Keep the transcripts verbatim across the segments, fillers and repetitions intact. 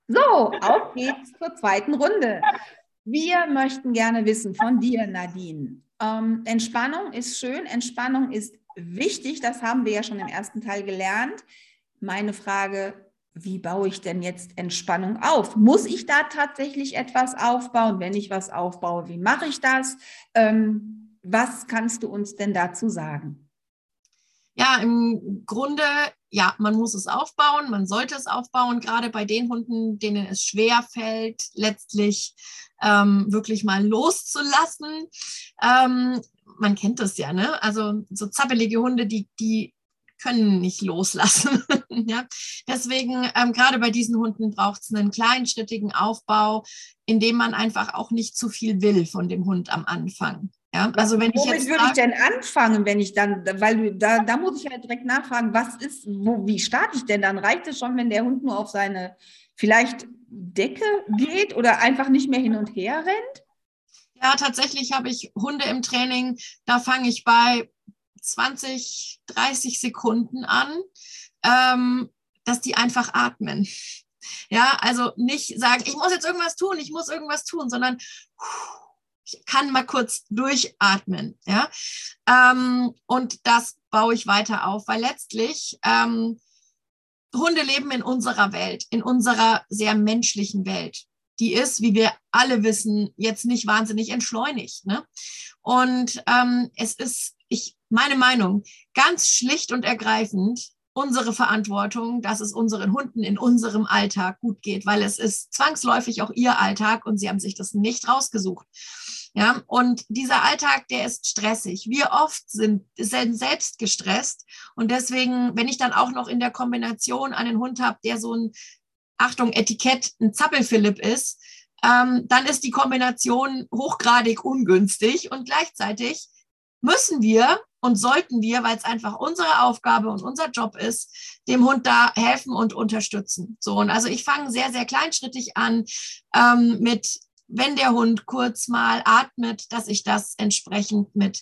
So, auf geht's zur zweiten Runde. Wir möchten gerne wissen von dir, Nadine. Ähm, Entspannung ist schön, Entspannung ist wichtig, das haben wir ja schon im ersten Teil gelernt. Meine Frage, wie baue ich denn jetzt Entspannung auf? Muss ich da tatsächlich etwas aufbauen? Wenn ich was aufbaue, wie mache ich das? Ähm, was kannst du uns denn dazu sagen? Ja, im Grunde, ja, man muss es aufbauen, man sollte es aufbauen, gerade bei den Hunden, denen es schwer fällt, letztlich ähm, wirklich mal loszulassen. Ähm, man kennt das ja, ne? Also so zappelige Hunde, die, die können nicht loslassen. Ja? Deswegen, ähm, gerade bei diesen Hunden braucht es einen kleinschrittigen Aufbau, in dem man einfach auch nicht zu viel will von dem Hund am Anfang. Ja, also wenn ich Womit jetzt würde ich sage, denn anfangen, wenn ich dann, weil du, da, da muss ich halt direkt nachfragen, was ist, wo, wie starte ich denn dann? Reicht es schon, wenn der Hund nur auf seine vielleicht Decke geht oder einfach nicht mehr hin und her rennt? ja, tatsächlich habe ich Hunde im Training, da fange ich bei zwanzig, dreißig Sekunden an, ähm, dass die einfach atmen. Ja, also nicht sagen, ich muss jetzt irgendwas tun, ich muss irgendwas tun, sondern ich kann mal kurz durchatmen. Ja, ähm, und das baue ich weiter auf, weil letztlich ähm, Hunde leben in unserer Welt, in unserer sehr menschlichen Welt. Die ist, wie wir alle wissen, jetzt nicht wahnsinnig entschleunigt. Ne? Und ähm, es ist, ich, meine Meinung, ganz schlicht und ergreifend unsere Verantwortung, dass es unseren Hunden in unserem Alltag gut geht, weil es ist zwangsläufig auch ihr Alltag und sie haben sich das nicht rausgesucht. Ja, und dieser Alltag, der ist stressig. Wir oft sind, sind selbst gestresst. Und deswegen, wenn ich dann auch noch in der Kombination einen Hund habe, der so ein, Achtung, Etikett, ein Zappelphilipp ist, ähm, dann ist die Kombination hochgradig ungünstig. Und gleichzeitig müssen wir und sollten wir, weil es einfach unsere Aufgabe und unser Job ist, dem Hund da helfen und unterstützen. So, und also ich fange sehr, sehr kleinschrittig an ähm, mit, wenn der Hund kurz mal atmet, dass ich das entsprechend mit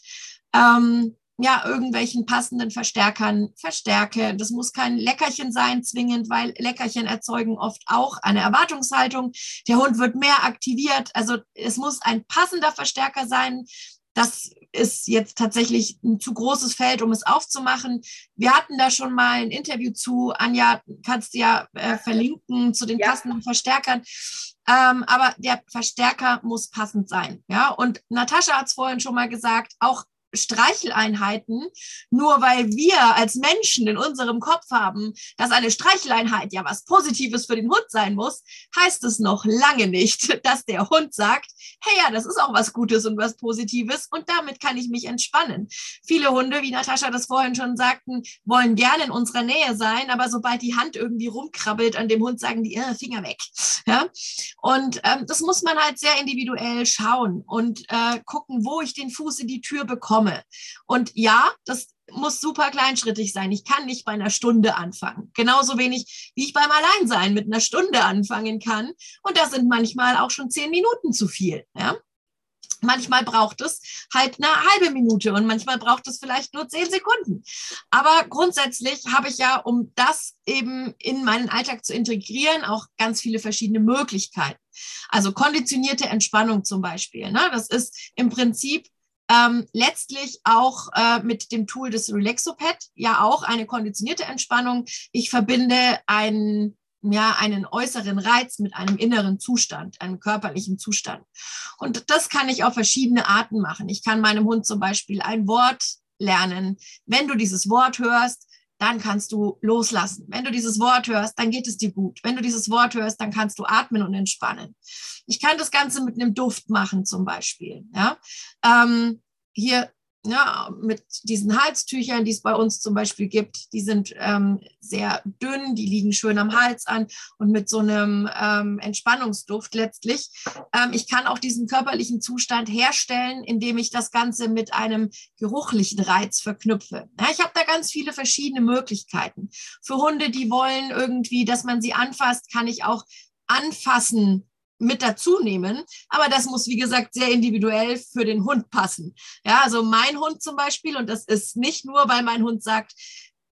ähm, ja, irgendwelchen passenden Verstärkern verstärke. Das muss kein Leckerchen sein, zwingend, weil Leckerchen erzeugen oft auch eine Erwartungshaltung. Der Hund wird mehr aktiviert. Also es muss ein passender Verstärker sein. Das ist jetzt tatsächlich ein zu großes Feld, um es aufzumachen. Wir hatten da schon mal ein Interview zu. Anja, kannst du ja äh, verlinken zu den Ja. passenden Verstärkern. Ähm, aber der Verstärker muss passend sein. Ja? Und Natascha hat es vorhin schon mal gesagt, auch Streicheleinheiten, nur weil wir als Menschen in unserem Kopf haben, dass eine Streicheleinheit ja was Positives für den Hund sein muss, heißt es noch lange nicht, dass der Hund sagt, hey ja, das ist auch was Gutes und was Positives und damit kann ich mich entspannen. Viele Hunde, wie Natascha das vorhin schon sagten, wollen gerne in unserer Nähe sein, aber sobald die Hand irgendwie rumkrabbelt an dem Hund, sagen die, äh, Finger weg. Ja? Und ähm, das muss man halt sehr individuell schauen und äh, gucken, wo ich den Fuß in die Tür bekomme. Und ja, das muss super kleinschrittig sein. Ich kann nicht bei einer Stunde anfangen. Genauso wenig, wie ich beim Alleinsein mit einer Stunde anfangen kann. Und das sind manchmal auch schon zehn Minuten zu viel. Ja? Manchmal braucht es halt eine halbe Minute und manchmal braucht es vielleicht nur zehn Sekunden. Aber grundsätzlich habe ich ja, um das eben in meinen Alltag zu integrieren, auch ganz viele verschiedene Möglichkeiten. Also konditionierte Entspannung zum Beispiel. Ne? Das ist im Prinzip Ähm, letztlich auch äh, mit dem Tool des Relaxopad ja auch eine konditionierte Entspannung. Ich verbinde einen, ja, einen äußeren Reiz mit einem inneren Zustand, einem körperlichen Zustand. Und das kann ich auf verschiedene Arten machen. Ich kann meinem Hund zum Beispiel ein Wort lernen. Wenn du dieses Wort hörst, dann kannst du loslassen. Wenn du dieses Wort hörst, dann geht es dir gut. Wenn du dieses Wort hörst, dann kannst du atmen und entspannen. Ich kann das Ganze mit einem Duft machen zum Beispiel. Ja? Ähm, hier ja, mit diesen Halstüchern, die es bei uns zum Beispiel gibt, die sind ähm, sehr dünn, die liegen schön am Hals an und mit so einem ähm, Entspannungsduft letztlich. Ähm, ich kann auch diesen körperlichen Zustand herstellen, indem ich das Ganze mit einem geruchlichen Reiz verknüpfe. Ja, ich habe da ganz viele verschiedene Möglichkeiten. Für Hunde, die wollen irgendwie, dass man sie anfasst, kann ich auch anfassen mit dazu nehmen, aber das muss, wie gesagt, sehr individuell für den Hund passen. Ja, also mein Hund zum Beispiel, und das ist nicht nur, weil mein Hund sagt,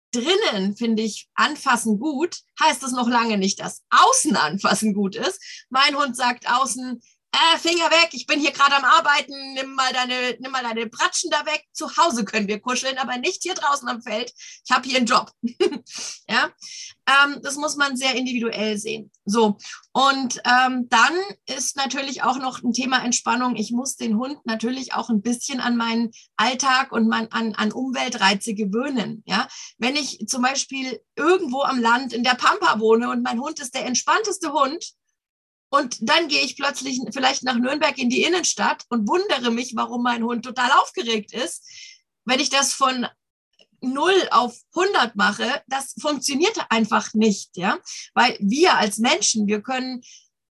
drinnen, finde ich, anfassen gut, heißt das noch lange nicht, dass außen anfassen gut ist. Mein Hund sagt außen, äh, Finger weg, ich bin hier gerade am Arbeiten, nimm mal deine, nimm mal deine Bratschen da weg. Zu Hause können wir kuscheln, aber nicht hier draußen am Feld. Ich habe hier einen Job. Ja, ähm, das muss man sehr individuell sehen. So, und ähm, dann ist natürlich auch noch ein Thema Entspannung. Ich muss den Hund natürlich auch ein bisschen an meinen Alltag und man, an, an Umweltreize gewöhnen. Ja, wenn ich zum Beispiel irgendwo am Land in der Pampa wohne und mein Hund ist der entspannteste Hund, und dann gehe ich plötzlich vielleicht nach Nürnberg in die Innenstadt und wundere mich, warum mein Hund total aufgeregt ist. Wenn ich das von null auf hundert mache, das funktioniert einfach nicht, ja, weil wir als Menschen, wir können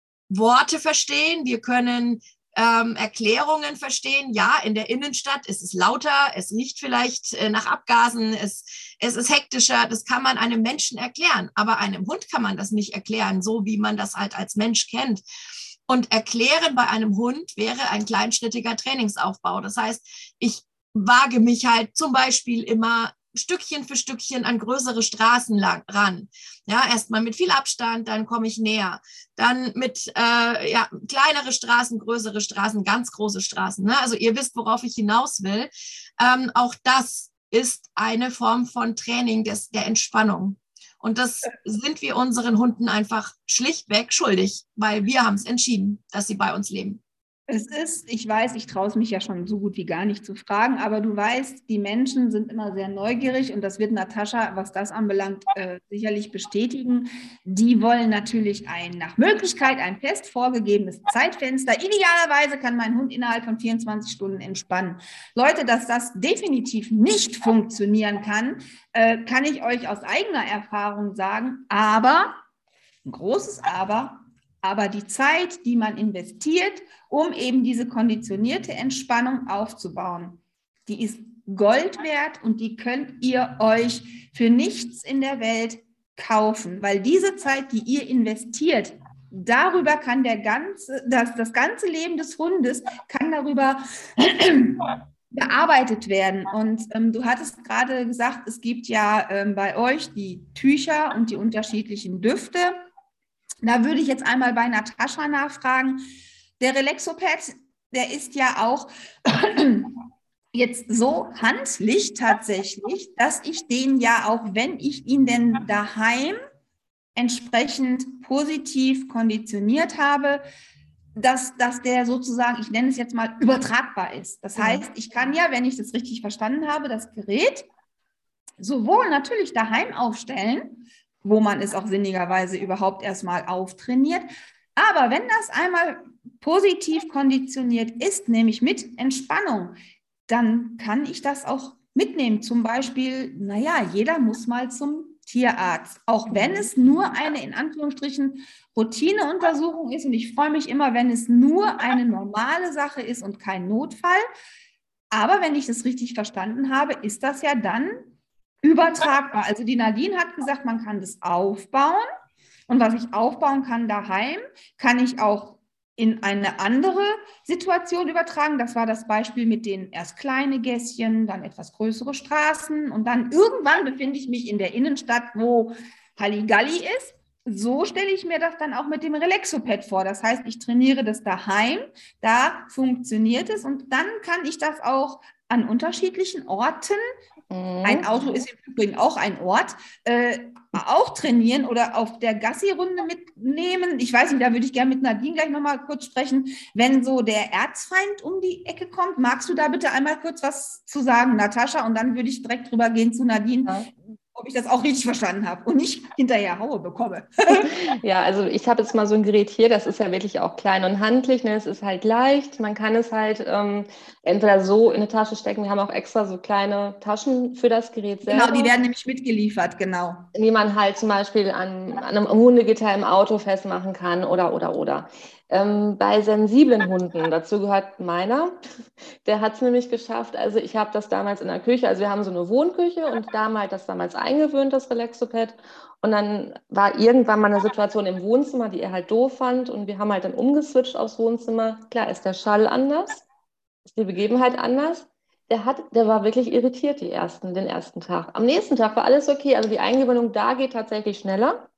Worte verstehen, wir können ähm, Erklärungen verstehen. Ja, in der Innenstadt ist es lauter, es riecht vielleicht äh, nach Abgasen, es, es ist hektischer, das kann man einem Menschen erklären, aber einem Hund kann man das nicht erklären, so wie man das halt als Mensch kennt. Und erklären bei einem Hund wäre ein kleinschrittiger Trainingsaufbau. Das heißt, ich wage mich halt zum Beispiel immer Stückchen für Stückchen an größere Straßen lang, ran. Ja, erstmal mit viel Abstand, dann komme ich näher. Dann mit äh, ja, kleinere Straßen, größere Straßen, ganz große Straßen. Ne? Also ihr wisst, worauf ich hinaus will. Ähm, auch das ist eine Form von Training des, der Entspannung. Und das sind wir unseren Hunden einfach schlichtweg schuldig, weil wir haben es entschieden, dass sie bei uns leben. Es ist, ich weiß, ich traue es mich ja schon so gut wie gar nicht zu fragen, aber du weißt, die Menschen sind immer sehr neugierig und das wird Natascha, was das anbelangt, äh, sicherlich bestätigen. Die wollen natürlich ein, nach Möglichkeit ein fest vorgegebenes Zeitfenster. Idealerweise kann mein Hund innerhalb von vierundzwanzig Stunden entspannen. Leute, dass das definitiv nicht funktionieren kann, äh, kann ich euch aus eigener Erfahrung sagen, aber, ein großes Aber, aber die Zeit, die man investiert, um eben diese konditionierte Entspannung aufzubauen, die ist Gold wert und die könnt ihr euch für nichts in der Welt kaufen, weil diese Zeit, die ihr investiert, darüber kann der ganze, das, das ganze Leben des Hundes kann darüber bearbeitet werden. Und ähm, du hattest gerade gesagt, es gibt ja ähm, bei euch die Tücher und die unterschiedlichen Düfte. Da würde ich jetzt einmal bei Natascha nachfragen. Der Relaxopad, der ist ja auch jetzt so handlich tatsächlich, dass ich den ja auch, wenn ich ihn denn daheim entsprechend positiv konditioniert habe, dass, dass der sozusagen, ich nenne es jetzt mal, übertragbar ist. Das heißt, ich kann ja, wenn ich das richtig verstanden habe, das Gerät sowohl natürlich daheim aufstellen, wo man es auch sinnigerweise überhaupt erstmal auftrainiert. Aber wenn das einmal positiv konditioniert ist, nämlich mit Entspannung, dann kann ich das auch mitnehmen. Zum Beispiel, naja, jeder muss mal zum Tierarzt, auch wenn es nur eine, in Anführungsstrichen, Routineuntersuchung ist. Und ich freue mich immer, wenn es nur eine normale Sache ist und kein Notfall. Aber wenn ich das richtig verstanden habe, ist das ja dann übertragbar. Also die Nadine hat gesagt, man kann das aufbauen und was ich aufbauen kann daheim, kann ich auch in eine andere Situation übertragen. Das war das Beispiel mit den erst kleine Gässchen, dann etwas größere Straßen und dann irgendwann befinde ich mich in der Innenstadt, wo Halligalli ist. So stelle ich mir das dann auch mit dem Relaxopad vor. Das heißt, ich trainiere das daheim, da funktioniert es und dann kann ich das auch an unterschiedlichen Orten, ein Auto ist im Übrigen auch ein Ort, äh, auch trainieren oder auf der Gassi-Runde mitnehmen. Ich weiß nicht, da würde ich gerne mit Nadine gleich nochmal kurz sprechen. Wenn so der Erzfeind um die Ecke kommt, magst du da bitte einmal kurz was zu sagen, Natascha? Und dann würde ich direkt drüber gehen zu Nadine, ja, ob ich das auch richtig verstanden habe und nicht hinterher Haue bekomme. Ja, also ich habe jetzt mal so ein Gerät hier, das ist ja wirklich auch klein und handlich, ne? Es ist halt leicht, man kann es halt ähm, entweder so in eine Tasche stecken, wir haben auch extra so kleine Taschen für das Gerät selber. Genau, die werden nämlich mitgeliefert, genau. Die man halt zum Beispiel an, an einem Hundegitter im Auto festmachen kann oder, oder, oder. Ähm, bei sensiblen Hunden, dazu gehört meiner, der hat es nämlich geschafft, also ich habe das damals in der Küche, also wir haben so eine Wohnküche und da mal das damals eingewöhnt, das Relaxopad, und dann war irgendwann mal eine Situation im Wohnzimmer, die er halt doof fand und wir haben halt dann umgeswitcht aufs Wohnzimmer. Klar ist der Schall anders, ist die Begebenheit anders, Der hat, der war wirklich irritiert die ersten, den ersten Tag. Am nächsten Tag war alles okay. Also die Eingewöhnung da geht tatsächlich schneller.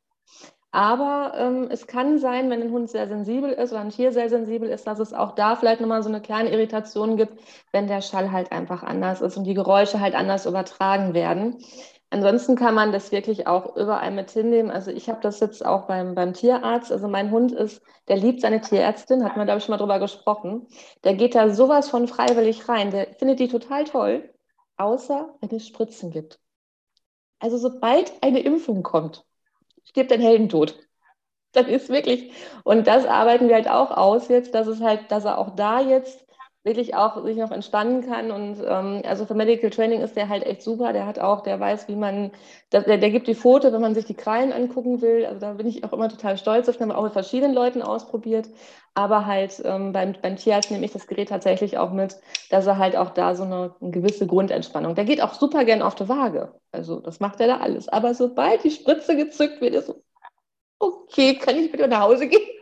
Aber ähm, es kann sein, wenn ein Hund sehr sensibel ist oder ein Tier sehr sensibel ist, dass es auch da vielleicht nochmal so eine kleine Irritation gibt, wenn der Schall halt einfach anders ist und die Geräusche halt anders übertragen werden. Ansonsten kann man das wirklich auch überall mit hinnehmen. Also ich habe das jetzt auch beim, beim Tierarzt. Also mein Hund ist, der liebt seine Tierärztin, hat man, glaube ich, schon mal drüber gesprochen. Der geht da sowas von freiwillig rein. Der findet die total toll, außer wenn es Spritzen gibt. Also sobald eine Impfung kommt, stirbt ein Heldentod. Das ist wirklich, und das arbeiten wir halt auch aus jetzt, dass es halt, dass er auch da jetzt wirklich auch sich noch entspannen kann. Und ähm, also für Medical Training ist der halt echt super. Der hat auch, der weiß, wie man, der, der gibt die Pfote, wenn man sich die Krallen angucken will. Also da bin ich auch immer total stolz. Das haben wir auch mit verschiedenen Leuten ausprobiert. Aber halt ähm, beim, beim Tierarzt nehme ich das Gerät tatsächlich auch mit, dass er halt auch da so eine, eine gewisse Grundentspannung. Der geht auch super gern auf die Waage. Also das macht er da alles. Aber sobald die Spritze gezückt wird, ist so, okay, kann ich bitte nach Hause gehen?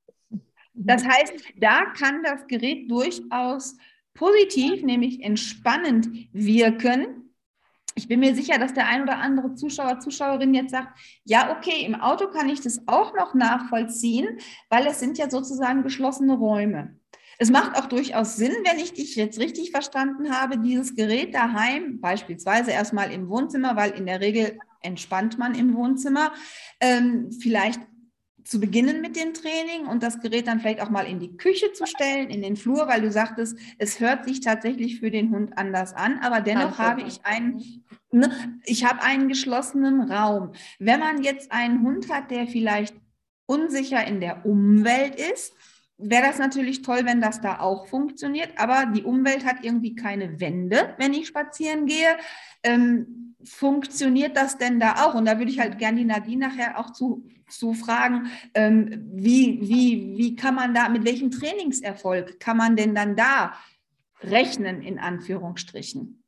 Das heißt, da kann das Gerät durchaus positiv, nämlich entspannend wirken. Ich bin mir sicher, dass der ein oder andere Zuschauer, Zuschauerin jetzt sagt, ja, okay, im Auto kann ich das auch noch nachvollziehen, weil es sind ja sozusagen geschlossene Räume. Es macht auch durchaus Sinn, wenn ich dich jetzt richtig verstanden habe, dieses Gerät daheim, beispielsweise erstmal im Wohnzimmer, weil in der Regel entspannt man im Wohnzimmer, ähm, vielleicht zu beginnen mit dem Training und das Gerät dann vielleicht auch mal in die Küche zu stellen, in den Flur, weil du sagtest, es hört sich tatsächlich für den Hund anders an, aber dennoch habe ich einen, ne, ich habe einen geschlossenen Raum. Wenn man jetzt einen Hund hat, der vielleicht unsicher in der Umwelt ist, wäre das natürlich toll, wenn das da auch funktioniert, aber die Umwelt hat irgendwie keine Wände, wenn ich spazieren gehe. Ähm, funktioniert das denn da auch? Und da würde ich halt gerne die Nadine nachher auch zu, zu fragen, ähm, wie, wie, wie kann man da, mit welchem Trainingserfolg kann man denn dann da rechnen, in Anführungsstrichen?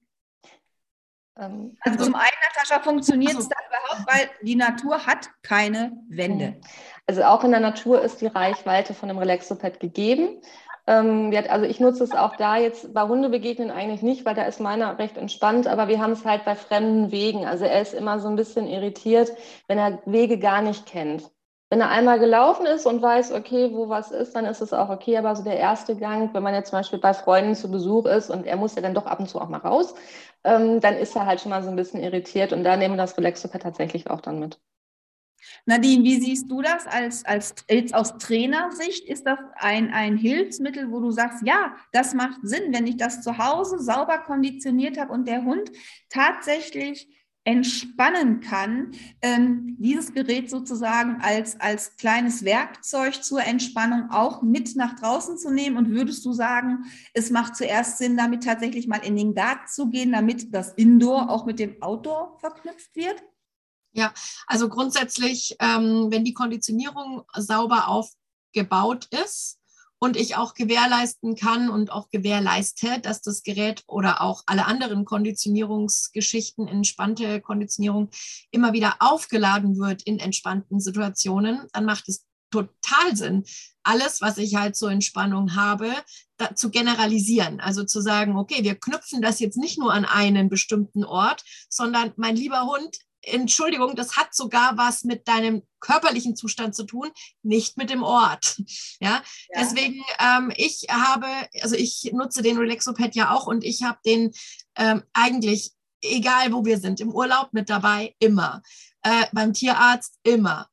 Ähm, Also zum einen, Natascha, funktioniert es Also, da überhaupt, weil die Natur hat keine Wände. Also auch in der Natur ist die Reichweite von einem Relaxopad gegeben. Ähm, wir hat, also ich nutze es auch da jetzt bei Hundebegegnen eigentlich nicht, weil da ist meiner recht entspannt, aber wir haben es halt bei fremden Wegen. Also er ist immer so ein bisschen irritiert, wenn er Wege gar nicht kennt. Wenn er einmal gelaufen ist und weiß, okay, wo was ist, dann ist es auch okay. Aber so der erste Gang, wenn man jetzt zum Beispiel bei Freunden zu Besuch ist und er muss ja dann doch ab und zu auch mal raus, ähm, dann ist er halt schon mal so ein bisschen irritiert und da nehmen wir das Relaxopad tatsächlich auch dann mit. Nadine, wie siehst du das als, als jetzt aus Trainersicht? Ist das ein, ein Hilfsmittel, wo du sagst, ja, das macht Sinn, wenn ich das zu Hause sauber konditioniert habe und der Hund tatsächlich entspannen kann, ähm, dieses Gerät sozusagen als, als kleines Werkzeug zur Entspannung auch mit nach draußen zu nehmen? Und würdest du sagen, es macht zuerst Sinn, damit tatsächlich mal in den Garten zu gehen, damit das Indoor auch mit dem Outdoor verknüpft wird? Ja, also grundsätzlich, ähm, wenn die Konditionierung sauber aufgebaut ist und ich auch gewährleisten kann und auch gewährleiste, dass das Gerät oder auch alle anderen Konditionierungsgeschichten, entspannte Konditionierung immer wieder aufgeladen wird in entspannten Situationen, dann macht es total Sinn, alles, was ich halt zur Entspannung habe, da, zu generalisieren. Also zu sagen, okay, wir knüpfen das jetzt nicht nur an einen bestimmten Ort, sondern mein lieber Hund, Entschuldigung, das hat sogar was mit deinem körperlichen Zustand zu tun, nicht mit dem Ort. Ja, ja. Deswegen, ähm, ich habe, also ich nutze den Relaxopad ja auch und ich habe den ähm, eigentlich, egal wo wir sind, im Urlaub mit dabei, immer. Äh, beim Tierarzt immer.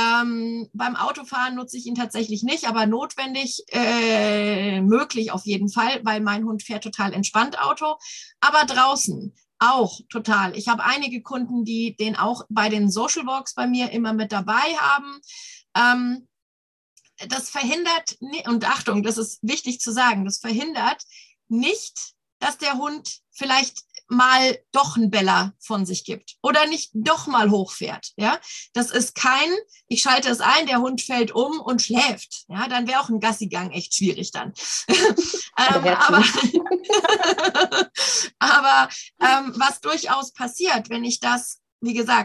Ähm, beim Autofahren nutze ich ihn tatsächlich nicht, aber notwendig, äh, möglich auf jeden Fall, weil mein Hund fährt total entspannt Auto. Aber draußen auch total. Ich habe einige Kunden, die den auch bei den Social Walks bei mir immer mit dabei haben. Ähm, das verhindert, und Achtung, das ist wichtig zu sagen, das verhindert nicht, dass der Hund vielleicht mal doch einen Beller von sich gibt oder nicht doch mal hochfährt. Ja, das ist kein, ich schalte es ein, der Hund fällt um und schläft. Ja, dann wäre auch ein Gassigang echt schwierig dann. ähm, aber aber ähm, was durchaus passiert, wenn ich das, wie gesagt,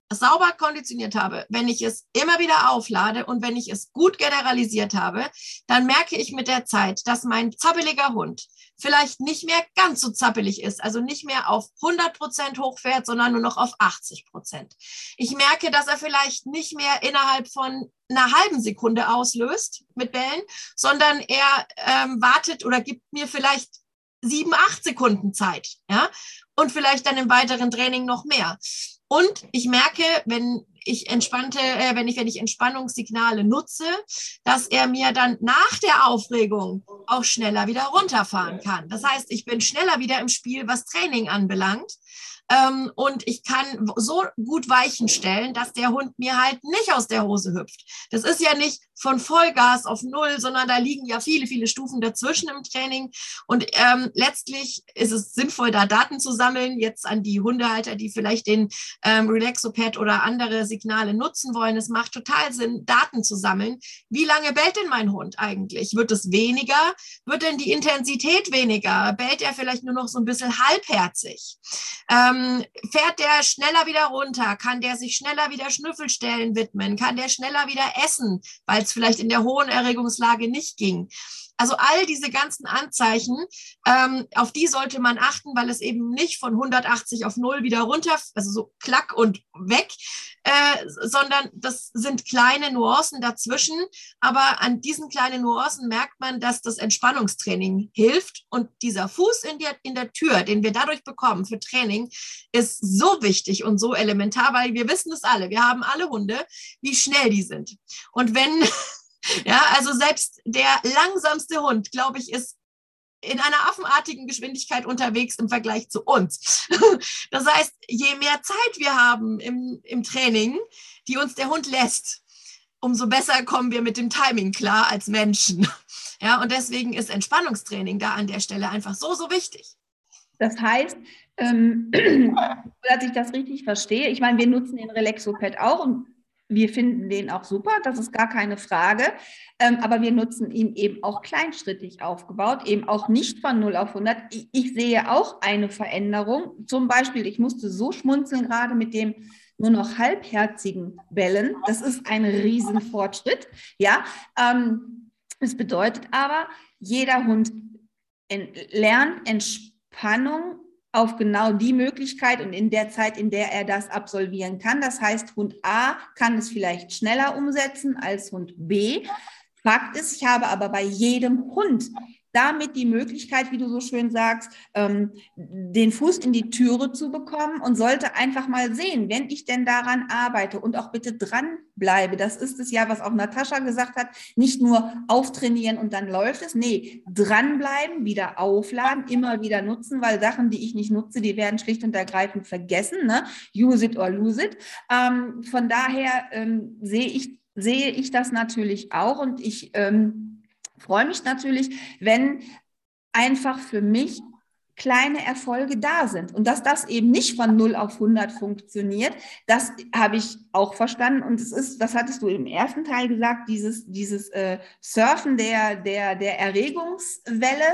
sauber konditioniert habe, wenn ich es immer wieder auflade und wenn ich es gut generalisiert habe, dann merke ich mit der Zeit, dass mein zappeliger Hund vielleicht nicht mehr ganz so zappelig ist, also nicht mehr auf hundert Prozent hochfährt, sondern nur noch auf achtzig Prozent. Ich merke, dass er vielleicht nicht mehr innerhalb von einer halben Sekunde auslöst mit Bällen, sondern er ähm, wartet oder gibt mir vielleicht sieben, acht Sekunden Zeit, ja, und vielleicht dann im weiteren Training noch mehr. Und ich merke, wenn ich entspannte, äh, wenn ich, wenn ich Entspannungssignale nutze, dass er mir dann nach der Aufregung auch schneller wieder runterfahren kann. Das heißt, ich bin schneller wieder im Spiel, was Training anbelangt. Ähm, und ich kann so gut Weichen stellen, dass der Hund mir halt nicht aus der Hose hüpft. Das ist ja nicht von Vollgas auf Null, sondern da liegen ja viele, viele Stufen dazwischen im Training. Und ähm, letztlich ist es sinnvoll, da Daten zu sammeln, jetzt an die Hundehalter, die vielleicht den ähm, Relaxopad oder andere Signale nutzen wollen. Es macht total Sinn, Daten zu sammeln. Wie lange bellt denn mein Hund eigentlich? Wird es weniger? Wird denn die Intensität weniger? Bellt er vielleicht nur noch so ein bisschen halbherzig? Ähm, fährt der schneller wieder runter? Kann der sich schneller wieder Schnüffelstellen widmen? Kann der schneller wieder essen, weil es vielleicht in der hohen Erregungslage nicht ging? Also all diese ganzen Anzeichen, ähm, auf die sollte man achten, weil es eben nicht von hundertachtzig auf null wieder runter, also so klack und weg, äh, sondern das sind kleine Nuancen dazwischen. Aber an diesen kleinen Nuancen merkt man, dass das Entspannungstraining hilft. Und dieser Fuß in der, in der Tür, den wir dadurch bekommen für Training, ist so wichtig und so elementar, weil wir wissen es alle. Wir haben alle Hunde, wie schnell die sind. Und wenn... Ja, also selbst der langsamste Hund, glaube ich, ist in einer affenartigen Geschwindigkeit unterwegs im Vergleich zu uns. Das heißt, je mehr Zeit wir haben im, im Training, die uns der Hund lässt, umso besser kommen wir mit dem Timing klar als Menschen. Ja, und deswegen ist Entspannungstraining da an der Stelle einfach so, so wichtig. Das heißt, ähm, dass ich das richtig verstehe, ich meine, wir nutzen den Relaxopad auch und wir finden den auch super, das ist gar keine Frage, ähm, aber wir nutzen ihn eben auch kleinschrittig aufgebaut, eben auch nicht von null auf hundert. Ich, ich sehe auch eine Veränderung, zum Beispiel, ich musste so schmunzeln gerade mit dem nur noch halbherzigen Bellen, das ist ein Riesenfortschritt, ja, ähm, das bedeutet aber, jeder Hund en- lernt Entspannung auf genau die Möglichkeit und in der Zeit, in der er das absolvieren kann. Das heißt, Hund A kann es vielleicht schneller umsetzen als Hund B. Fakt ist, ich habe aber bei jedem Hund damit die Möglichkeit, wie du so schön sagst, ähm, den Fuß in die Türe zu bekommen und sollte einfach mal sehen, wenn ich denn daran arbeite und auch bitte dranbleibe. Das ist es ja, was auch Natascha gesagt hat, nicht nur auftrainieren und dann läuft es. Nee, dranbleiben, wieder aufladen, immer wieder nutzen, weil Sachen, die ich nicht nutze, die werden schlicht und ergreifend vergessen. Ne? Use it or lose it. Ähm, von daher ähm, sehe ich, sehe ich das natürlich auch und ich ähm, freue mich natürlich, wenn einfach für mich kleine Erfolge da sind und dass das eben nicht von null auf hundert funktioniert, das habe ich auch verstanden und es ist, das hattest du im ersten Teil gesagt, dieses, dieses äh, Surfen der, der, der Erregungswelle,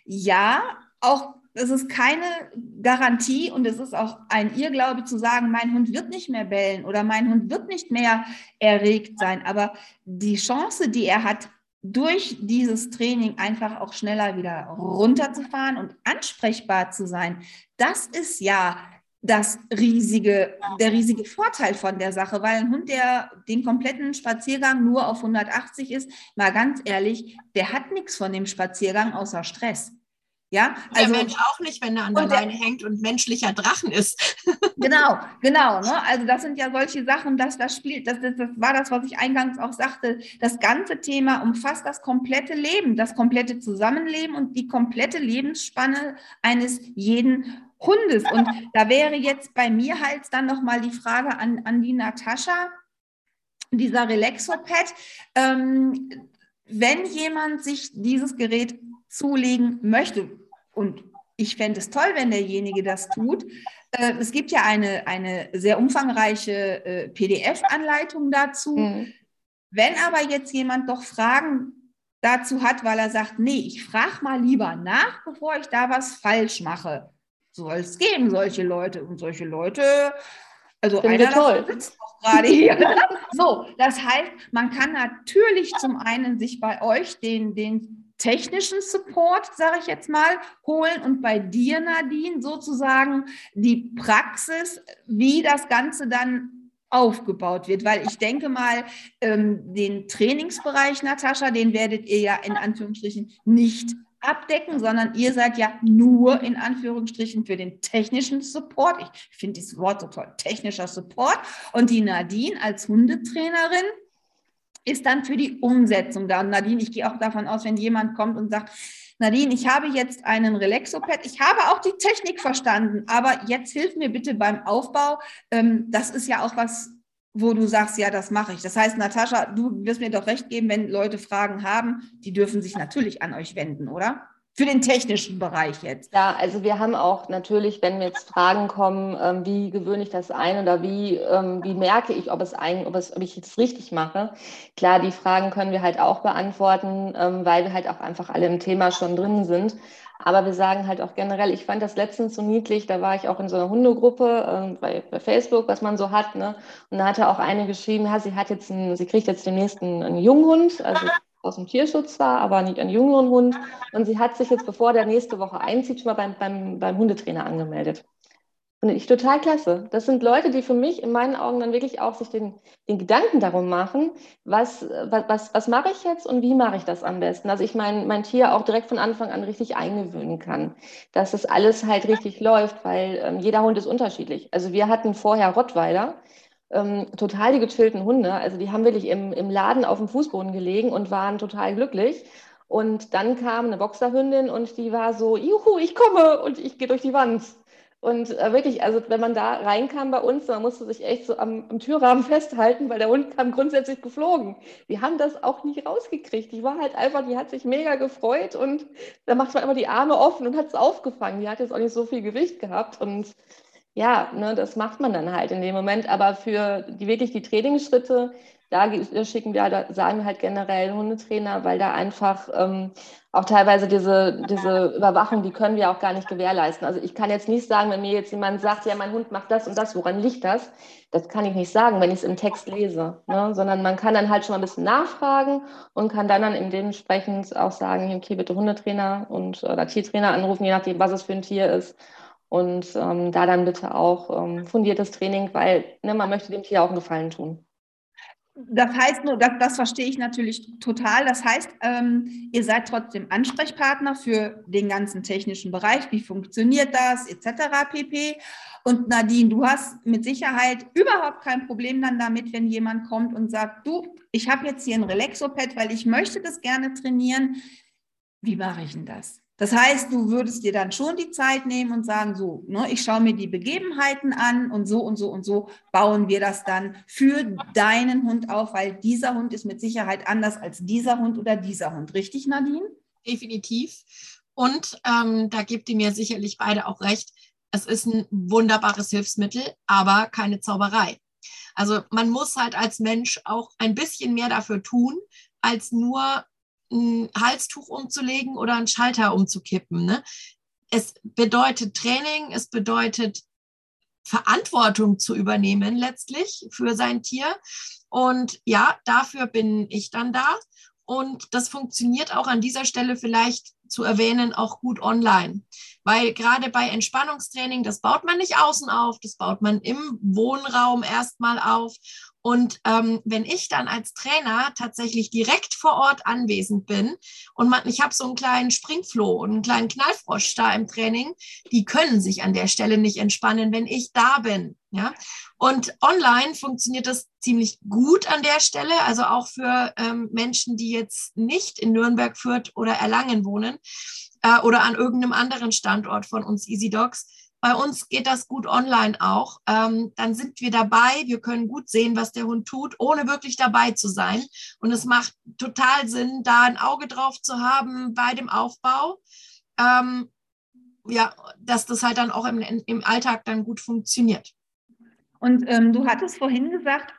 ja, auch es ist keine Garantie und es ist auch ein Irrglaube zu sagen, mein Hund wird nicht mehr bellen oder mein Hund wird nicht mehr erregt sein, aber die Chance, die er hat, durch dieses Training einfach auch schneller wieder runterzufahren und ansprechbar zu sein, das ist ja das riesige, der riesige Vorteil von der Sache, weil ein Hund, der den kompletten Spaziergang nur auf hundertachtzig ist, mal ganz ehrlich, der hat nichts von dem Spaziergang außer Stress. Ja, also, der Mensch auch nicht, wenn er an der Leine hängt und menschlicher Drachen ist. Genau, genau. Ne? Also das sind ja solche Sachen, dass das spielt, das, das, das war das, was ich eingangs auch sagte, das ganze Thema umfasst das komplette Leben, das komplette Zusammenleben und die komplette Lebensspanne eines jeden Hundes. Und da wäre jetzt bei mir halt dann nochmal die Frage an, an die Natascha, dieser Relaxopad, ähm, wenn jemand sich dieses Gerät zulegen möchte, und ich fände es toll, wenn derjenige das tut. Äh, es gibt ja eine, eine sehr umfangreiche äh, P D F-Anleitung dazu. Mhm. Wenn aber jetzt jemand doch Fragen dazu hat, weil er sagt, nee, ich frage mal lieber nach, bevor ich da was falsch mache. Soll es geben, solche Leute. Und solche Leute Also Finden wir einer toll. davon sitzt auch gerade hier. So, das heißt, man kann natürlich zum einen sich bei euch den, den technischen Support, sage ich jetzt mal, holen und bei dir, Nadine, sozusagen die Praxis, wie das Ganze dann aufgebaut wird, weil ich denke mal, ähm, den Trainingsbereich, Natascha, den werdet ihr ja in Anführungsstrichen nicht abdecken, sondern ihr seid ja nur in Anführungsstrichen für den technischen Support. Ich finde dieses Wort so toll, technischer Support. Und die Nadine als Hundetrainerin ist dann für die Umsetzung da. Und Nadine, ich gehe auch davon aus, wenn jemand kommt und sagt, Nadine, ich habe jetzt einen Relaxopad, ich habe auch die Technik verstanden, aber jetzt hilf mir bitte beim Aufbau. Ähm, das ist ja auch was, wo du sagst, ja, das mache ich. Das heißt, Natascha, du wirst mir doch recht geben, wenn Leute Fragen haben, die dürfen sich natürlich an euch wenden, oder? Für den technischen Bereich jetzt. Ja, also wir haben auch natürlich, wenn jetzt Fragen kommen, ähm, wie gewöhne ich das ein oder wie, ähm, wie merke ich, ob es ein, ob es, ob ich jetzt richtig mache. Klar, die Fragen können wir halt auch beantworten, ähm, weil wir halt auch einfach alle im Thema schon drin sind. Aber wir sagen halt auch generell, ich fand das letztens so niedlich, da war ich auch in so einer Hundegruppe ähm, bei, bei Facebook, was man so hat, ne? Und da hatte auch eine geschrieben, ja, sie hat jetzt einen, sie kriegt jetzt demnächst einen, einen Junghund, also aus dem Tierschutz zwar, aber nicht einen jüngeren Hund. Und sie hat sich jetzt, bevor der nächste Woche einzieht, schon mal beim, beim, beim Hundetrainer angemeldet. Finde ich total klasse. Das sind Leute, die für mich in meinen Augen dann wirklich auch sich den, den Gedanken darum machen, was, was, was, was mache ich jetzt und wie mache ich das am besten. Also ich mein, mein Tier auch direkt von Anfang an richtig eingewöhnen kann, dass das alles halt richtig läuft, weil ähm, jeder Hund ist unterschiedlich. Also wir hatten vorher Rottweiler, ähm, total die gechillten Hunde. Also die haben wirklich im, im Laden auf dem Fußboden gelegen und waren total glücklich. Und dann kam eine Boxerhündin und die war so, juhu, ich komme und ich gehe durch die Wand. Und äh, wirklich, also wenn man da reinkam bei uns, man musste sich echt so am, am Türrahmen festhalten, weil der Hund kam grundsätzlich geflogen. Wir haben das auch nicht rausgekriegt. Die war halt einfach, die hat sich mega gefreut und da macht man immer die Arme offen und hat es aufgefangen. Die hat jetzt auch nicht so viel Gewicht gehabt und ja, ne, das macht man dann halt in dem Moment. Aber für die wirklich die Trainingsschritte, da schicken wir, da sagen wir halt generell Hundetrainer, weil da einfach ähm, auch teilweise diese, diese Überwachung, die können wir auch gar nicht gewährleisten. Also ich kann jetzt nicht sagen, wenn mir jetzt jemand sagt, ja, mein Hund macht das und das, woran liegt das? Das kann ich nicht sagen, wenn ich es im Text lese, ne? Sondern man kann dann halt schon mal ein bisschen nachfragen und kann dann, dann eben dementsprechend auch sagen, okay, bitte Hundetrainer und oder Tiertrainer anrufen, je nachdem, was es für ein Tier ist. Und ähm, da dann bitte auch ähm, fundiertes Training, weil ne, man möchte dem Tier auch einen Gefallen tun. Das heißt nur, das, das verstehe ich natürlich total. Das heißt, ähm, ihr seid trotzdem Ansprechpartner für den ganzen technischen Bereich. Wie funktioniert das, et cetera pp. Und Nadine, du hast mit Sicherheit überhaupt kein Problem dann damit, wenn jemand kommt und sagt, du, ich habe jetzt hier ein Relaxopad, weil ich möchte das gerne trainieren. Wie mache ich denn das? Das heißt, du würdest dir dann schon die Zeit nehmen und sagen, so, ne, ich schaue mir die Begebenheiten an und so und so und so bauen wir das dann für deinen Hund auf, weil dieser Hund ist mit Sicherheit anders als dieser Hund oder dieser Hund. Richtig, Nadine? Definitiv. Und ähm, da gebt ihr mir sicherlich beide auch recht. Es ist ein wunderbares Hilfsmittel, aber keine Zauberei. Also man muss halt als Mensch auch ein bisschen mehr dafür tun, als nur ein Halstuch umzulegen oder einen Schalter umzukippen. Ne? Es bedeutet Training, es bedeutet Verantwortung zu übernehmen letztlich für sein Tier. Und ja, dafür bin ich dann da. Und das funktioniert auch an dieser Stelle vielleicht zu erwähnen, auch gut online. Weil gerade bei Entspannungstraining, das baut man nicht außen auf, das baut man im Wohnraum erstmal auf. Und ähm, wenn ich dann als Trainer tatsächlich direkt vor Ort anwesend bin und man, ich habe so einen kleinen Springfloh und einen kleinen Knallfrosch da im Training, die können sich an der Stelle nicht entspannen, wenn ich da bin. Ja? Und online funktioniert das ziemlich gut an der Stelle, also auch für ähm, Menschen, die jetzt nicht in Nürnberg, Fürth oder Erlangen wohnen äh, oder an irgendeinem anderen Standort von uns EasyDogs. Bei uns geht das gut online auch. Ähm, dann sind wir dabei, wir können gut sehen, was der Hund tut, ohne wirklich dabei zu sein. Und es macht total Sinn, da ein Auge drauf zu haben bei dem Aufbau. Ähm, ja, dass das halt dann auch im, im Alltag dann gut funktioniert. Und ähm, du hattest vorhin gesagt,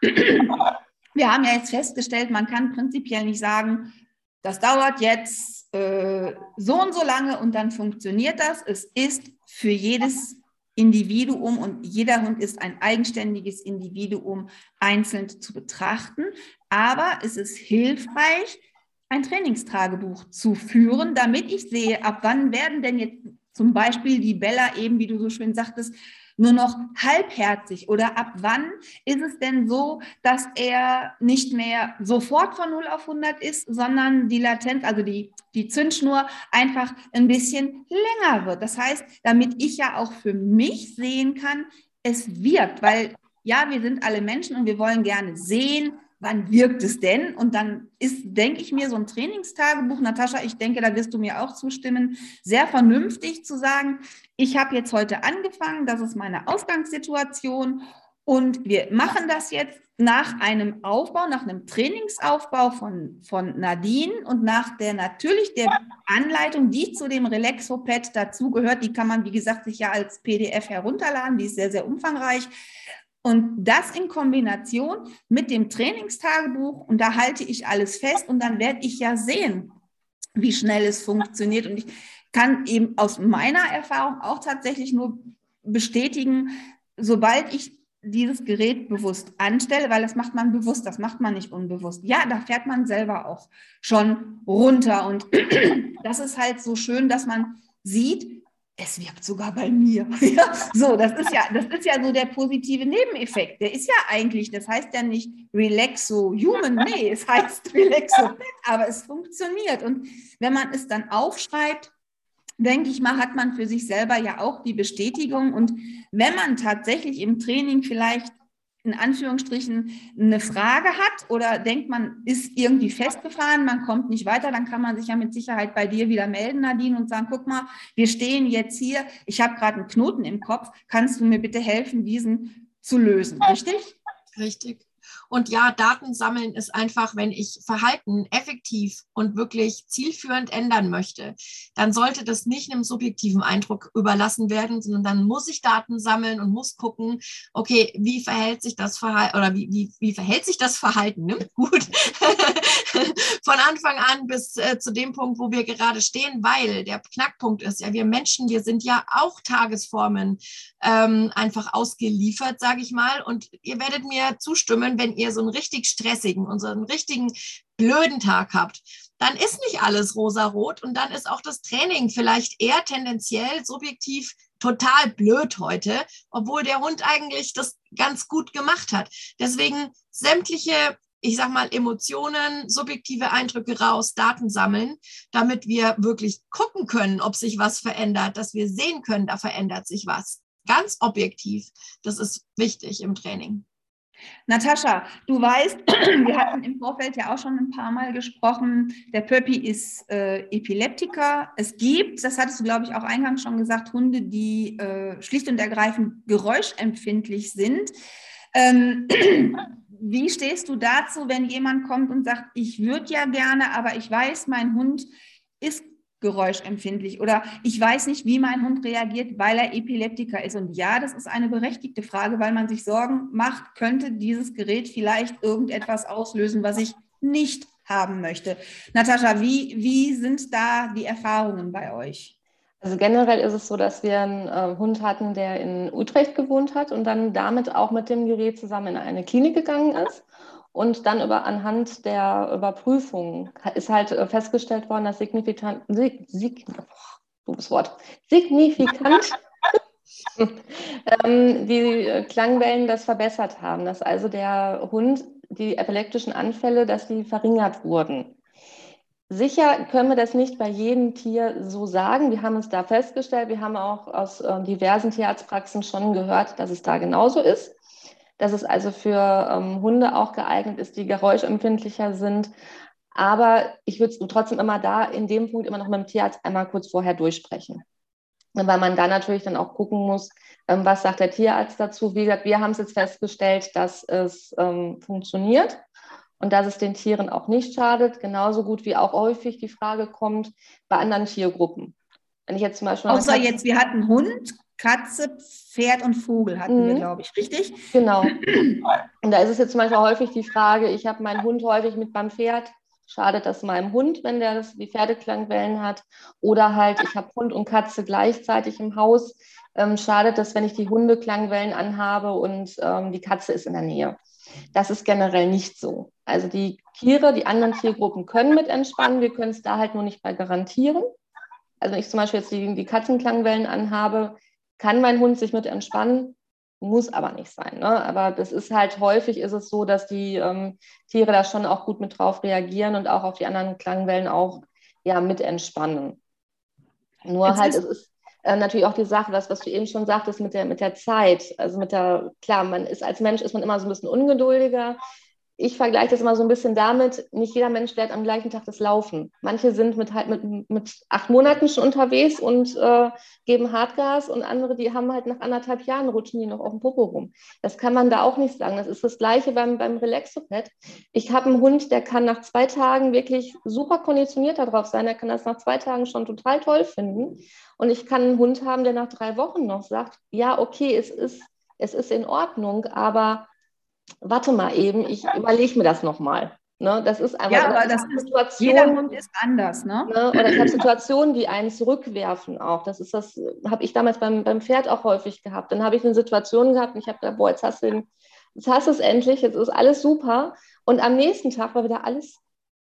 wir haben ja jetzt festgestellt, man kann prinzipiell nicht sagen, das dauert jetzt äh, so und so lange und dann funktioniert das. Es ist für jedes Individuum und jeder Hund ist ein eigenständiges Individuum einzeln zu betrachten. Aber es ist hilfreich, ein Trainingstagebuch zu führen, damit ich sehe, ab wann werden denn jetzt zum Beispiel die Bella eben, wie du so schön sagtest, nur noch halbherzig oder ab wann ist es denn so, dass er nicht mehr sofort von null auf hundert ist, sondern die Latenz, also die, die Zündschnur einfach ein bisschen länger wird. Das heißt, damit ich ja auch für mich sehen kann, es wirkt, weil ja, wir sind alle Menschen und wir wollen gerne sehen, wann wirkt es denn? Und dann ist, denke ich mir, so ein Trainingstagebuch, Natascha, ich denke, da wirst du mir auch zustimmen, sehr vernünftig zu sagen, ich habe jetzt heute angefangen, das ist meine Ausgangssituation und wir machen das jetzt nach einem Aufbau, nach einem Trainingsaufbau von, von Nadine und nach der natürlich der Anleitung, die zu dem Relaxo-Pad dazugehört, die kann man, wie gesagt, sich ja als P D F herunterladen, die ist sehr, sehr umfangreich. Und das in Kombination mit dem Trainingstagebuch, und da halte ich alles fest und dann werde ich ja sehen, wie schnell es funktioniert. Und ich kann eben aus meiner Erfahrung auch tatsächlich nur bestätigen, sobald ich dieses Gerät bewusst anstelle, weil das macht man bewusst, das macht man nicht unbewusst. Ja, da fährt man selber auch schon runter. Und das ist halt so schön, dass man sieht, es wirkt sogar bei mir. Ja, so, das ist ja, das ist ja so der positive Nebeneffekt. Der ist ja eigentlich, das heißt ja nicht Relaxo Human, nee, es heißt Relaxo Pet, aber es funktioniert. Und wenn man es dann aufschreibt, denke ich mal, hat man für sich selber ja auch die Bestätigung. Und wenn man tatsächlich im Training vielleicht in Anführungsstrichen eine Frage hat oder denkt, man ist irgendwie festgefahren, man kommt nicht weiter, dann kann man sich ja mit Sicherheit bei dir wieder melden, Nadine, und sagen, guck mal, wir stehen jetzt hier, ich habe gerade einen Knoten im Kopf, kannst du mir bitte helfen, diesen zu lösen, richtig? Richtig. Und ja, Daten sammeln ist einfach, wenn ich Verhalten effektiv und wirklich zielführend ändern möchte, dann sollte das nicht einem subjektiven Eindruck überlassen werden, sondern dann muss ich Daten sammeln und muss gucken, okay, wie verhält sich das Verhalten oder wie, wie, wie verhält sich das Verhalten? Ne? Gut. Von Anfang an bis äh, zu dem Punkt, wo wir gerade stehen, weil der Knackpunkt ist, ja, wir Menschen, wir sind ja auch Tagesformen ähm, einfach ausgeliefert, sage ich mal. Und ihr werdet mir zustimmen, wenn ihr so einen richtig stressigen und so einen richtigen blöden Tag habt, dann ist nicht alles rosarot und dann ist auch das Training vielleicht eher tendenziell subjektiv total blöd heute, obwohl der Hund eigentlich das ganz gut gemacht hat. Deswegen sämtliche, ich sag mal, Emotionen, subjektive Eindrücke raus, Daten sammeln, damit wir wirklich gucken können, ob sich was verändert, dass wir sehen können, da verändert sich was. Ganz objektiv. Das ist wichtig im Training. Natascha, du weißt, wir hatten im Vorfeld ja auch schon ein paar Mal gesprochen, der Pöppi ist äh, Epileptiker. Es gibt, das hattest du, glaube ich, auch eingangs schon gesagt, Hunde, die äh, schlicht und ergreifend geräuschempfindlich sind. Ähm, wie stehst du dazu, wenn jemand kommt und sagt, ich würde ja gerne, aber ich weiß, mein Hund ist geräuschempfindlich oder ich weiß nicht, wie mein Hund reagiert, weil er Epileptiker ist. Und ja, das ist eine berechtigte Frage, weil man sich Sorgen macht, könnte dieses Gerät vielleicht irgendetwas auslösen, was ich nicht haben möchte. Natascha, wie, wie sind da die Erfahrungen bei euch? Also generell ist es so, dass wir einen äh, Hund hatten, der in Utrecht gewohnt hat und dann damit auch mit dem Gerät zusammen in eine Klinik gegangen ist. Und dann über anhand der Überprüfung ist halt festgestellt worden, dass signifikant, sig, sig, oh, Wort, signifikant ähm, die Klangwellen das verbessert haben, dass also der Hund, die epileptischen Anfälle, dass die verringert wurden. Sicher können wir das nicht bei jedem Tier so sagen. Wir haben es da festgestellt. Wir haben auch aus äh, diversen Tierarztpraxen schon gehört, dass es da genauso ist. Dass es also für ähm, Hunde auch geeignet ist, die geräuschempfindlicher sind. Aber ich würde es trotzdem immer da in dem Punkt immer noch mit dem Tierarzt einmal kurz vorher durchsprechen. Weil man da natürlich dann auch gucken muss, ähm, was sagt der Tierarzt dazu. Wie gesagt, wir haben es jetzt festgestellt, dass es ähm, funktioniert und dass es den Tieren auch nicht schadet. Genauso gut wie auch häufig die Frage kommt bei anderen Tiergruppen. Wenn ich jetzt zum Beispiel Außer jetzt, wir hatten Hund, Katze, Pferd und Vogel hatten mhm. wir, glaube ich, richtig? Genau. Und da ist es jetzt zum Beispiel häufig die Frage, ich habe meinen Hund häufig mit beim Pferd, schadet das meinem Hund, wenn der das, die Pferdeklangwellen hat? Oder halt, ich habe Hund und Katze gleichzeitig im Haus, ähm, schadet das, wenn ich die Hundeklangwellen anhabe und ähm, die Katze ist in der Nähe. Das ist generell nicht so. Also die Tiere, die anderen Tiergruppen können mit entspannen, wir können es da halt nur nicht bei garantieren. Also wenn ich zum Beispiel jetzt die, die Katzenklangwellen anhabe, kann mein Hund sich mit entspannen, muss aber nicht sein. Ne? Aber das ist halt häufig ist es so, dass die ähm, Tiere da schon auch gut mit drauf reagieren und auch auf die anderen Klangwellen auch ja, mit entspannen. Nur Jetzt halt, ist es ist äh, natürlich auch die Sache, was, was du eben schon sagtest mit der, mit der Zeit. Also mit der, klar, man ist als Mensch ist man immer so ein bisschen ungeduldiger. Ich vergleiche das immer so ein bisschen damit, nicht jeder Mensch lernt am gleichen Tag das Laufen. Manche sind mit, halt mit, mit acht Monaten schon unterwegs und äh, geben Hartgas und andere, die haben halt nach anderthalb Jahren rutschen die noch auf dem Popo rum. Das kann man da auch nicht sagen. Das ist das Gleiche beim, beim Relaxopad. Ich habe einen Hund, der kann nach zwei Tagen wirklich super konditioniert darauf sein. Der kann das nach zwei Tagen schon total toll finden. Und ich kann einen Hund haben, der nach drei Wochen noch sagt, ja, okay, es ist, es ist in Ordnung, aber warte mal eben, ich überlege mir das nochmal. Ne? Das ist einfach, ja, aber das ist, jeder Hund ist anders, ne? ne? Oder ich habe Situationen, die einen zurückwerfen auch. Das ist das, habe ich damals beim, beim Pferd auch häufig gehabt. Dann habe ich eine Situation gehabt und ich habe gedacht, boah, jetzt hast du den, jetzt hast du es endlich, jetzt ist alles super. Und am nächsten Tag war wieder alles,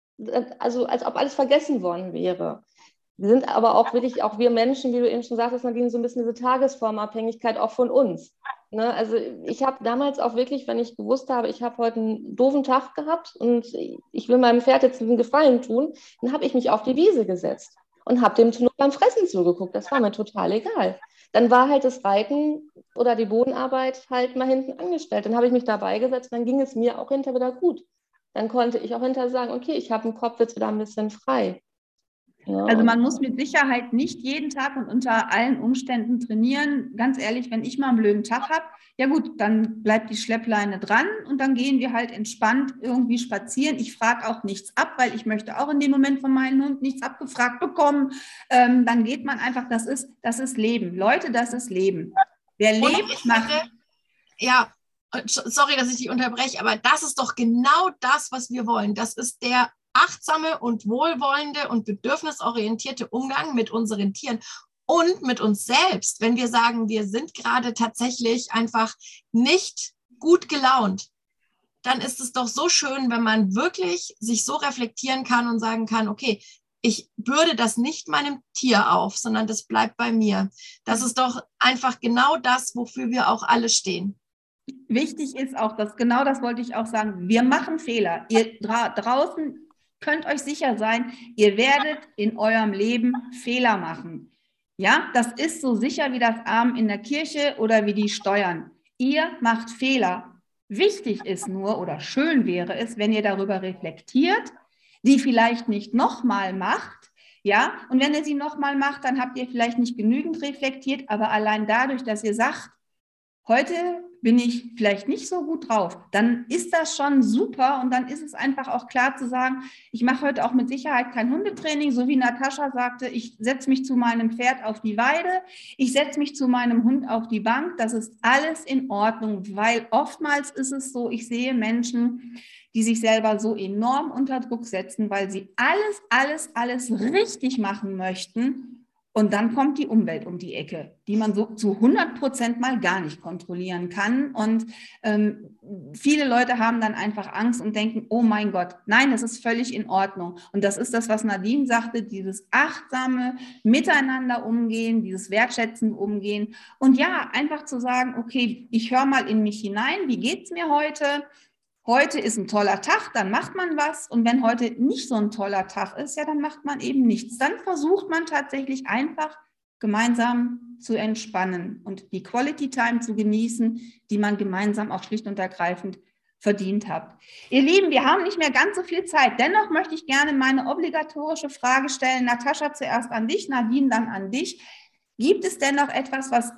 also als ob alles vergessen worden wäre. Wir sind aber auch wirklich, auch wir Menschen, wie du eben schon sagtest, Nadine, so ein bisschen diese Tagesformabhängigkeit auch von uns. Ne? Also ich habe damals auch wirklich, wenn ich gewusst habe, ich habe heute einen doofen Tag gehabt und ich will meinem Pferd jetzt einen Gefallen tun, dann habe ich mich auf die Wiese gesetzt und habe dem nur beim Fressen zugeguckt. Das war mir total egal. Dann war halt das Reiten oder die Bodenarbeit halt mal hinten angestellt. Dann habe ich mich dabei gesetzt, dann ging es mir auch hinterher wieder gut. Dann konnte ich auch hinterher sagen, okay, ich habe den Kopf jetzt wieder ein bisschen frei. Ja, Also man muss mit Sicherheit nicht jeden Tag und unter allen Umständen trainieren. Ganz ehrlich, wenn ich mal einen blöden Tag habe, ja gut, dann bleibt die Schleppleine dran und dann gehen wir halt entspannt irgendwie spazieren. Ich frage auch nichts ab, weil ich möchte auch in dem Moment von meinem Hund nichts abgefragt bekommen. Ähm, dann geht man einfach, das ist, das ist Leben. Leute, das ist Leben. Wer Und lebt, ich macht. finde, ja, sorry, dass ich dich unterbreche, aber das ist doch genau das, was wir wollen. Das ist der achtsame und wohlwollende und bedürfnisorientierte Umgang mit unseren Tieren und mit uns selbst. Wenn wir sagen, wir sind gerade tatsächlich einfach nicht gut gelaunt, dann ist es doch so schön, wenn man wirklich sich so reflektieren kann und sagen kann, okay, ich bürde das nicht meinem Tier auf, sondern das bleibt bei mir. Das ist doch einfach genau das, wofür wir auch alle stehen. Wichtig ist auch, dass genau das wollte ich auch sagen, wir machen Fehler. Ihr dra draußen könnt euch sicher sein, ihr werdet in eurem Leben Fehler machen. Ja, das ist so sicher wie das Amen in der Kirche oder wie die Steuern. Ihr macht Fehler. Wichtig ist nur oder schön wäre es, wenn ihr darüber reflektiert, die vielleicht nicht nochmal macht. Ja, und wenn ihr sie nochmal macht, dann habt ihr vielleicht nicht genügend reflektiert, aber allein dadurch, dass ihr sagt, heute bin ich vielleicht nicht so gut drauf, dann ist das schon super und dann ist es einfach auch klar zu sagen, ich mache heute auch mit Sicherheit kein Hundetraining, so wie Natascha sagte, ich setze mich zu meinem Pferd auf die Weide, ich setze mich zu meinem Hund auf die Bank, das ist alles in Ordnung, weil oftmals ist es so, ich sehe Menschen, die sich selber so enorm unter Druck setzen, weil sie alles, alles, alles richtig machen möchten. Und dann kommt die Umwelt um die Ecke, die man so zu hundert Prozent mal gar nicht kontrollieren kann. Und ähm, viele Leute haben dann einfach Angst und denken, oh mein Gott, nein, das ist völlig in Ordnung. Und das ist das, was Nadine sagte, dieses achtsame Miteinander umgehen, dieses wertschätzende Umgehen. Und ja, einfach zu sagen, okay, ich höre mal in mich hinein, wie geht es mir heute? Heute ist ein toller Tag, dann macht man was. Und wenn heute nicht so ein toller Tag ist, ja, dann macht man eben nichts. Dann versucht man tatsächlich einfach gemeinsam zu entspannen und die Quality Time zu genießen, die man gemeinsam auch schlicht und ergreifend verdient hat. Ihr Lieben, wir haben nicht mehr ganz so viel Zeit. Dennoch möchte ich gerne meine obligatorische Frage stellen. Natascha, zuerst an dich, Nadine dann an dich. Gibt es denn noch etwas, was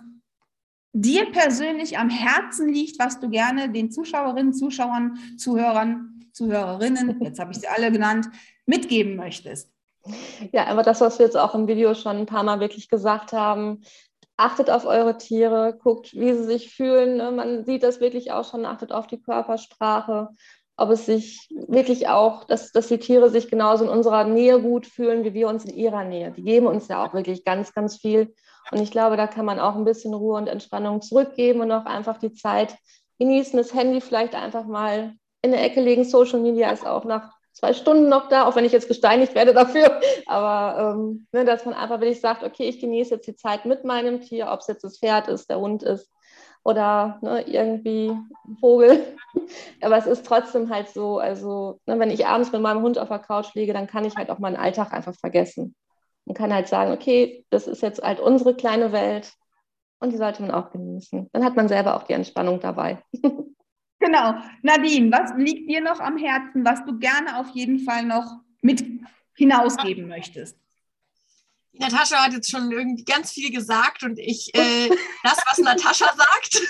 dir persönlich am Herzen liegt, was du gerne den Zuschauerinnen, Zuschauern, Zuhörern, Zuhörerinnen, jetzt habe ich sie alle genannt, mitgeben möchtest? Ja, aber das, was wir jetzt auch im Video schon ein paar Mal wirklich gesagt haben, achtet auf eure Tiere, guckt, wie sie sich fühlen. Ne? Man sieht das wirklich auch schon, achtet auf die Körpersprache, ob es sich wirklich auch, dass, dass die Tiere sich genauso in unserer Nähe gut fühlen, wie wir uns in ihrer Nähe. Die geben uns ja auch wirklich ganz, ganz viel. Und ich glaube, da kann man auch ein bisschen Ruhe und Entspannung zurückgeben und auch einfach die Zeit genießen, das Handy vielleicht einfach mal in der Ecke legen. Social Media ist auch nach zwei Stunden noch da, auch wenn ich jetzt gesteinigt werde dafür. Aber ähm, ne, dass man einfach wirklich sagt, okay, ich genieße jetzt die Zeit mit meinem Tier, ob es jetzt das Pferd ist, der Hund ist oder ne, irgendwie ein Vogel. Aber es ist trotzdem halt so, also ne, wenn ich abends mit meinem Hund auf der Couch liege, dann kann ich halt auch meinen Alltag einfach vergessen. Man kann halt sagen, okay, das ist jetzt halt unsere kleine Welt und die sollte man auch genießen. Dann hat man selber auch die Entspannung dabei. Genau. Nadine, was liegt dir noch am Herzen, was du gerne auf jeden Fall noch mit hinausgeben möchtest? Die Natascha hat jetzt schon irgendwie ganz viel gesagt und ich, äh, das, was Natascha sagt.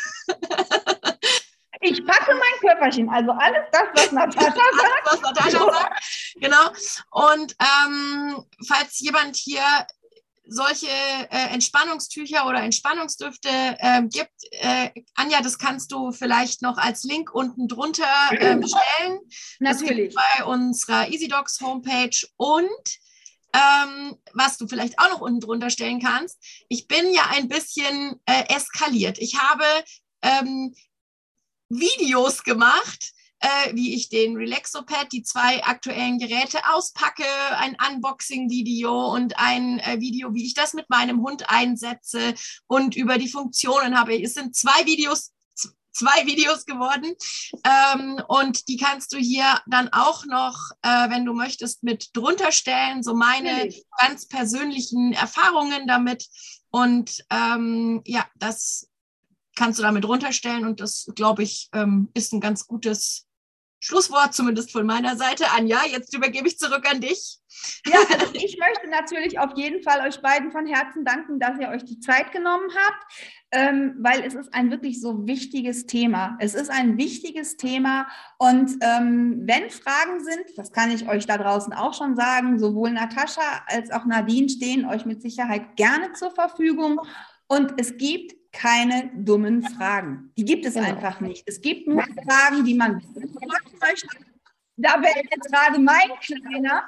Ich packe mein Köfferchen, also alles das, was Natascha sagt. Alles, was Natascha sagt, genau. Und ähm, falls jemand hier solche äh, Entspannungstücher oder Entspannungsdüfte äh, gibt, äh, Anja, das kannst du vielleicht noch als Link unten drunter äh, bestellen. Natürlich. Das gibt bei unserer EasyDogs Homepage und ähm, was du vielleicht auch noch unten drunter stellen kannst. Ich bin ja ein bisschen äh, eskaliert. Ich habe ähm, Videos gemacht, äh, wie ich den Relaxopad, die zwei aktuellen Geräte auspacke, ein Unboxing-Video und ein äh, Video, wie ich das mit meinem Hund einsetze und über die Funktionen habe. Es sind zwei Videos, zwei Videos geworden ähm, und die kannst du hier dann auch noch, äh, wenn du möchtest, mit drunter stellen, so meine Natürlich. ganz persönlichen Erfahrungen damit und ähm, ja, das kannst du damit runterstellen und das, glaube ich, ähm, ist ein ganz gutes Schlusswort, zumindest von meiner Seite. Anja, jetzt übergebe ich zurück an dich. Ja, also ich möchte natürlich auf jeden Fall euch beiden von Herzen danken, dass ihr euch die Zeit genommen habt, ähm, weil es ist ein wirklich so wichtiges Thema. Es ist ein wichtiges Thema und ähm, wenn Fragen sind, das kann ich euch da draußen auch schon sagen, sowohl Natascha als auch Nadine stehen euch mit Sicherheit gerne zur Verfügung und es gibt keine dummen Fragen. Die gibt es genau. einfach nicht. Es gibt nur Fragen, die man machen möchte. Da wäre jetzt gerade mein Kleiner.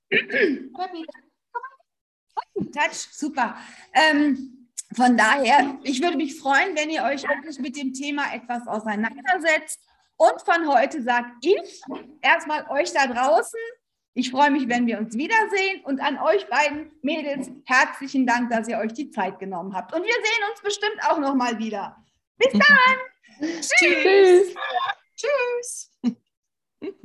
Touch, super. Ähm, von daher, ich würde mich freuen, wenn ihr euch wirklich mit dem Thema etwas auseinandersetzt. Und von heute sage ich erstmal euch da draußen, ich freue mich, wenn wir uns wiedersehen und an euch beiden Mädels herzlichen Dank, dass ihr euch die Zeit genommen habt. Und wir sehen uns bestimmt auch noch mal wieder. Bis dann. Tschüss. Tschüss. Tschüss.